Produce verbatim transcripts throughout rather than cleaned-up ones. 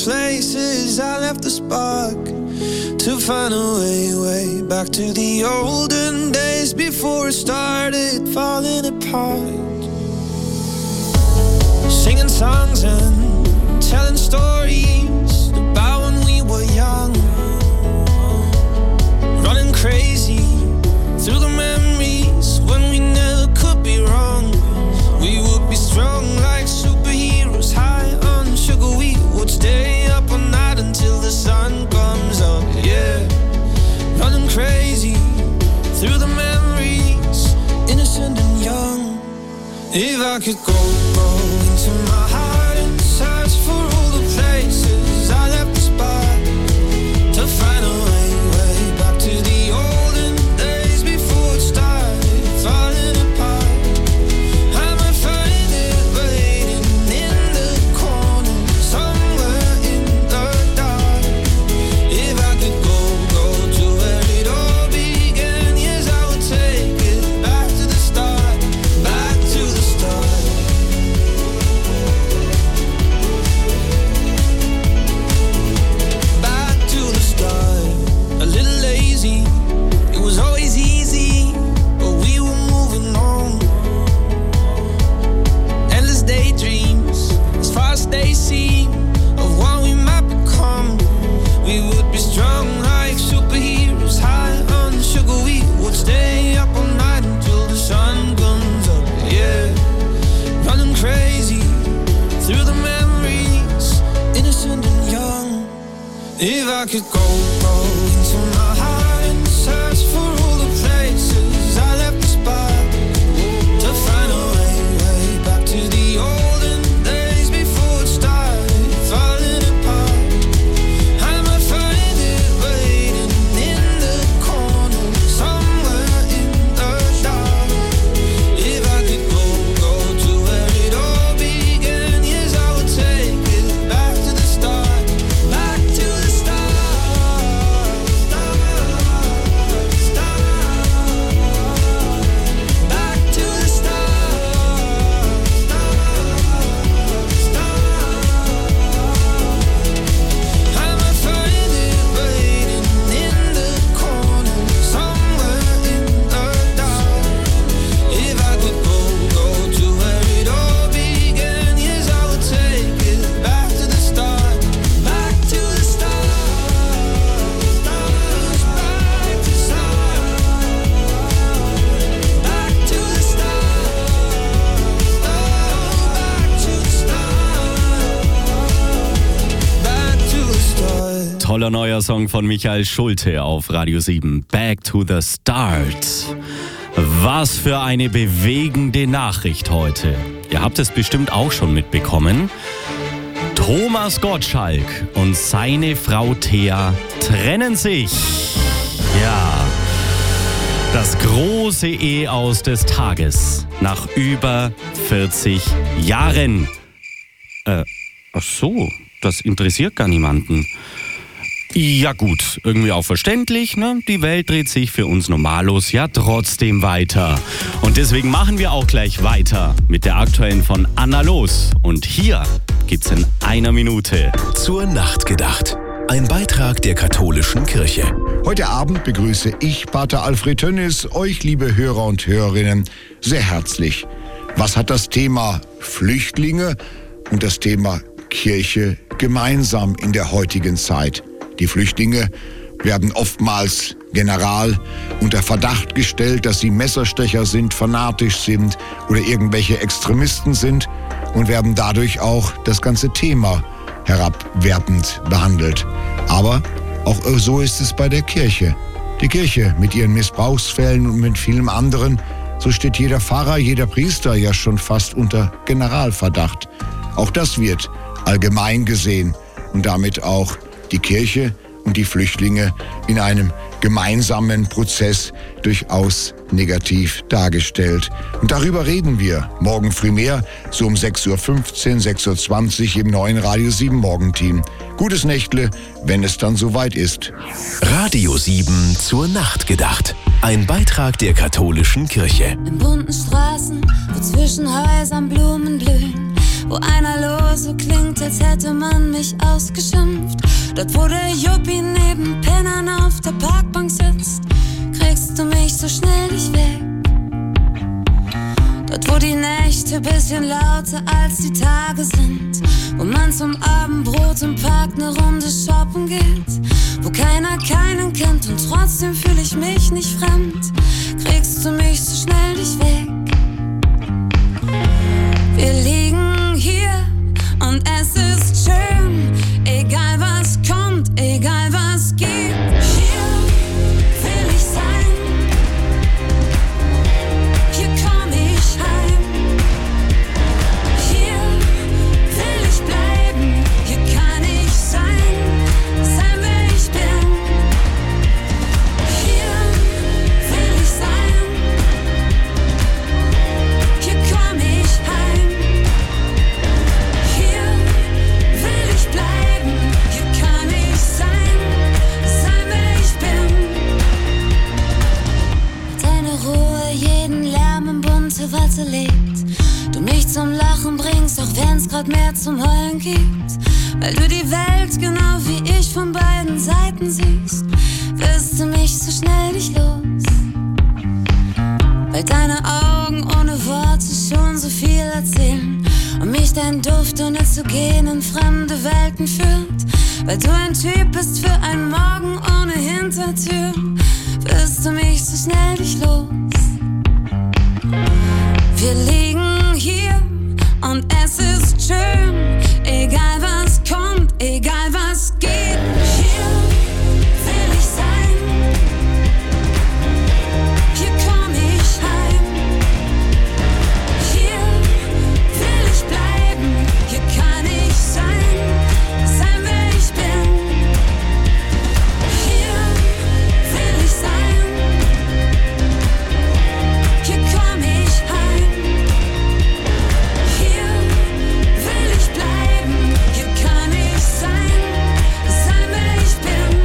places, I left the spark to find a way, way back to the olden days before it started falling apart. Singing songs and telling stories about when we were young, running crazy through the memories when we never could be wrong. We would be strong like superheroes, high on sugar. We would stay up all night until the sun comes up, yeah. Running crazy through the memories, innocent and young. If I could go, go into my heart and search for all the places I left the spot to find a way, way back to the olden days before it started falling apart. I might find it waiting in the corner somewhere in the dark. If I could go, go to where it all began, yes, I would take it back to the start, back to the start. Back to the start. A little lazy, it was always easy, but we were moving on. Endless daydreams, as far as they seem, of what we might become. We would be strong like superheroes, high on sugar. We would stay up all night until the sun comes up, yeah. Running crazy through the memories, innocent and young. If I could go, go into my heart and search for all the places I left the spot to find a way, way back to the olden days before it started falling apart. I might find it waiting in the corner somewhere in the dark. If I could go, go to where it all began, yes, I would take it back to the start, back to the start, start, start, back to the start, start, start. I might find it waiting in the corner somewhere in the dark. If I could go, go to where it all began, yes, I would take it back to the start, back to the start, start, back to start, back to the start, back to the start, back to the start. Toller neuer Song von Michael Schulte auf Radio sieben. Back to the Start. Was für eine bewegende Nachricht heute. Ihr habt es bestimmt auch schon mitbekommen. Thomas Gottschalk und seine Frau Thea trennen sich. Ja, das große Eheaus des Tages nach über vierzig Jahren. Äh, ach so, das interessiert gar niemanden. Ja gut, irgendwie auch verständlich, ne? Die Welt dreht sich für uns Normalos ja trotzdem weiter. Und deswegen machen wir auch gleich weiter mit der aktuellen von Anna Los. Und hier gibt's in einer Minute. Zur Nacht gedacht. Ein Beitrag der katholischen Kirche. Heute Abend begrüße ich, Pater Alfred Tönnis, euch, liebe Hörer und Hörerinnen, sehr herzlich. Was hat das Thema Flüchtlinge und das Thema Kirche gemeinsam in der heutigen Zeit? Die Flüchtlinge werden oftmals general unter Verdacht gestellt, dass sie Messerstecher sind, fanatisch sind oder irgendwelche Extremisten sind und werden dadurch auch das ganze Thema herabwertend behandelt. Aber auch so ist es bei der Kirche. Die Kirche mit ihren Missbrauchsfällen und mit vielem anderen, so steht jeder Pfarrer, jeder Priester ja schon fast unter Generalverdacht. Auch das wird allgemein gesehen und damit auch die Kirche und die Flüchtlinge in einem gemeinsamen Prozess durchaus negativ dargestellt. Und darüber reden wir morgen früh mehr, so um sechs Uhr fünfzehn, sechs Uhr zwanzig im neuen Radio sieben Morgenteam. Gutes Nächtle, wenn es dann soweit ist. Radio sieben zur Nacht gedacht. Ein Beitrag der katholischen Kirche. In bunten Straßen, wo zwischen Häusern Blumen blühen, wo einer los so klingt, als hätte man mich ausgeschimpft. Dort, wo der Juppie neben Pennern auf der Parkbank sitzt, kriegst du mich so schnell nicht weg. Dort, wo die Nächte bisschen lauter als die Tage sind, wo man zum Abendbrot im Park ne Runde shoppen geht, wo keiner keinen kennt und trotzdem fühl ich mich nicht fremd, kriegst du mich so schnell nicht weg. Wir liegen hier und es ist schön, egal was kommt, egal was gibt. Hier will ich sein, hier komm ich heim. Hier will ich bleiben, hier kann ich sein, sein wer ich bin. Hier will ich sein, hier komm ich heim. Hier will ich bleiben, hier kann ich sein, sein wer ich bin. Deine Ruhe jeden Lärm in bunte Watte legt, du mich zum Lachen bringst, auch wenn's grad mehr zum Heulen gibt. Weil du die Welt genau wie ich von beiden Seiten siehst, wirst du mich so schnell nicht los. Weil deine Augen ohne Worte schon so viel erzählen und mich dein Duft ohne zu gehen in fremde Welten führt. Weil du ein Typ bist für einen Morgen ohne Hintertür, wirst du mich so schnell nicht los. Wir liegen hier und es ist schön, egal was kommt, egal was geht. Hier will ich sein, hier komm ich heim. Hier will ich bleiben, hier kann ich sein, sein wer ich bin. Hier will ich sein, hier komm ich heim. Hier will ich bleiben, hier kann ich sein, sein wer ich bin.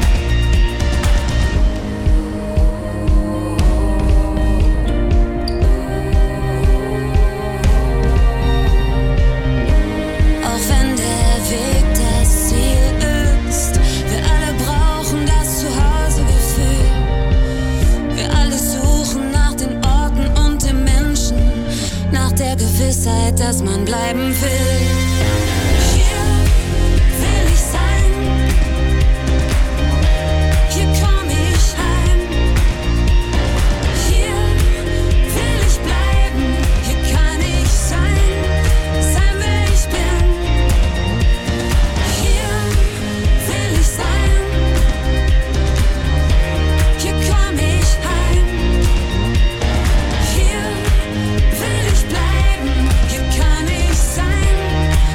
Auch wenn der Weg das Ziel ist, wir alle brauchen das Zuhausegefühl. Wir alle suchen nach den Orten und den Menschen, nach der Gewissheit, dass man bleiben will. Hier will ich sein, hier komm ich heim. Hier will ich bleiben, hier kann ich sein, sein wer ich bin. Hier will ich sein, hier komm ich heim. Hier will ich bleiben, hier kann ich sein,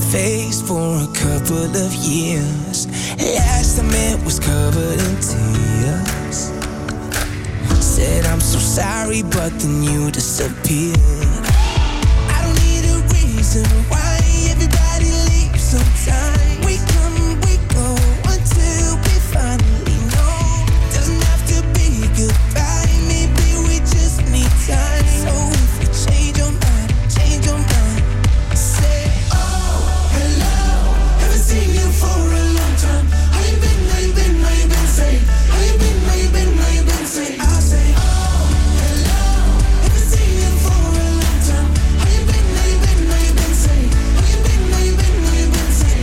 face for a couple of years. Last I met was covered in tears. Said I'm so sorry, but then you disappeared. I don't need a reason why everybody leaves sometime. We come, we go until we finally know. Doesn't have to be goodbye, maybe we just need time. So if you change your mind, change your mind. Say, oh, hello, haven't seen you for a long time. How you been, how you been, how you been, say? How you been, how you been, how you been, say? I'll say, oh, hello, haven't seen you for a long time. How you been, how you been, how you been, say? How you been, how you been, how you been, say?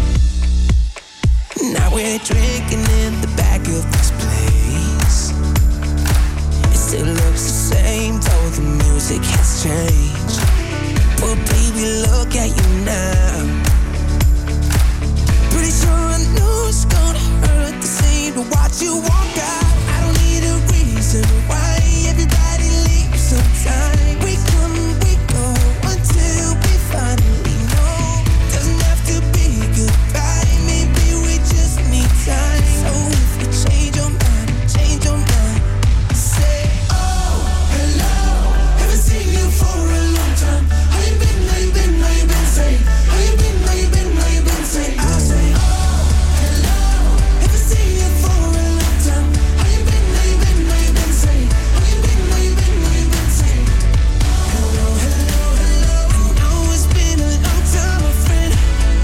Now we're drinking in the back of this place. It still looks the same, though the music has changed. But baby, look at you now. Pretty sure I know it's gonna hurt the same to watch you walk out. I don't need a reason why everybody leaves sometime. We come, we go until we finally know. Doesn't have to be goodbye, maybe we just need time. So if you change your mind, change your mind. Say, oh, hello, haven't seen you for a long time. How you been, how you been, how you been, say? How you been, how you been, how you been, say? I'll say, oh, hello, haven't seen you for a long time. How you been, how you been, how you been, say? How you been, how you been, how you been, say? Hello, hello, hello. I know it's been a long time, my friend.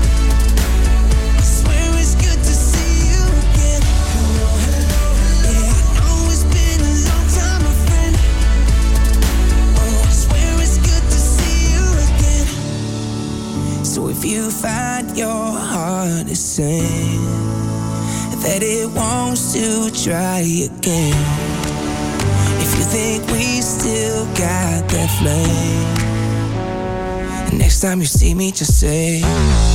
I swear it's good to see you again. Hello, hello, hello. Yeah, I know it's been a long time, my friend. Oh, I swear it's good to see you again. So if you find your heart is saying that it wants to try again, if you think we still got that flame, and next time you see me, just say